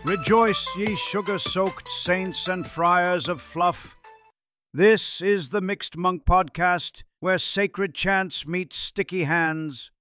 Rejoice, ye sugar-soaked saints and friars of fluff. This is the Mixed Monk Podcast, where sacred chants meet sticky hands.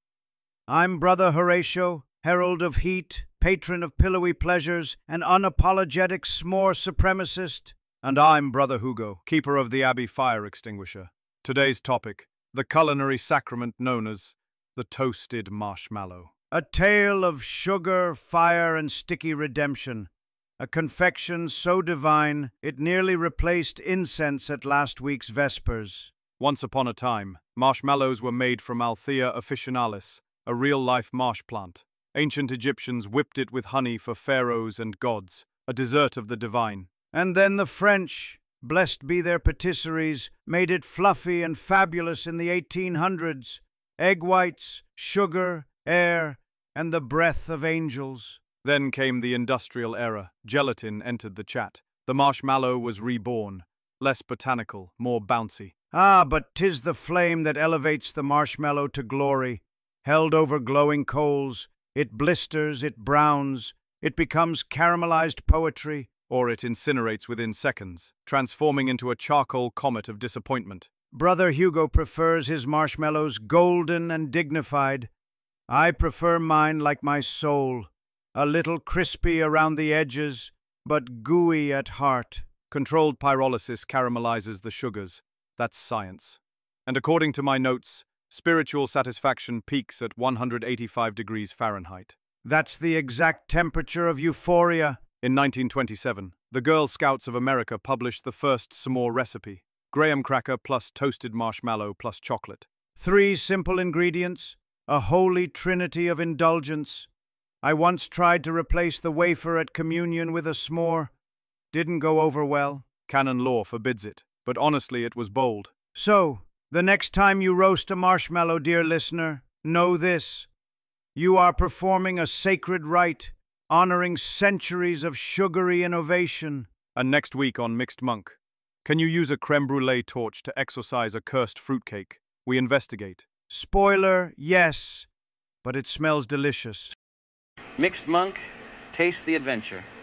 I'm Brother Horatio, herald of heat, patron of pillowy pleasures, and unapologetic s'more supremacist. And I'm Brother Hugo, keeper of the Abbey fire extinguisher. Today's topic, the culinary sacrament known as the toasted marshmallow. A tale of sugar, fire, and sticky redemption. A confection so divine, it nearly replaced incense at last week's Vespers. Once upon a time, marshmallows were made from Althea officinalis, a real-life marsh plant. Ancient Egyptians whipped it with honey for pharaohs and gods, a dessert of the divine. And then the French, blessed be their patisseries, made it fluffy and fabulous in the 1800s. Egg whites, sugar, air, and the breath of angels. Then came the industrial era. Gelatin entered the chat. The marshmallow was reborn, less botanical, more bouncy. Ah, but 'tis the flame that elevates the marshmallow to glory. Held over glowing coals, it blisters, it browns, it becomes caramelized poetry. Or it incinerates within seconds, transforming into a charcoal comet of disappointment. Brother Hugo prefers his marshmallows golden and dignified. I prefer mine like my soul, a little crispy around the edges, but gooey at heart. Controlled pyrolysis caramelizes the sugars. That's science. And according to my notes, spiritual satisfaction peaks at 185 degrees Fahrenheit. That's the exact temperature of euphoria. In 1927, the Girl Scouts of America published the first s'more recipe: graham cracker plus toasted marshmallow plus chocolate. 3 simple ingredients, a holy trinity of indulgence. I once tried to replace the wafer at communion with a s'more. Didn't go over well. Canon law forbids it, but honestly it was bold. So, the next time you roast a marshmallow, dear listener, know this. You are performing a sacred rite, honoring centuries of sugary innovation. And next week on Mixed Monk, can you use a creme brulee torch to exorcise a cursed fruitcake? We investigate. Spoiler, yes, but it smells delicious. Mixed Monk, taste the adventure.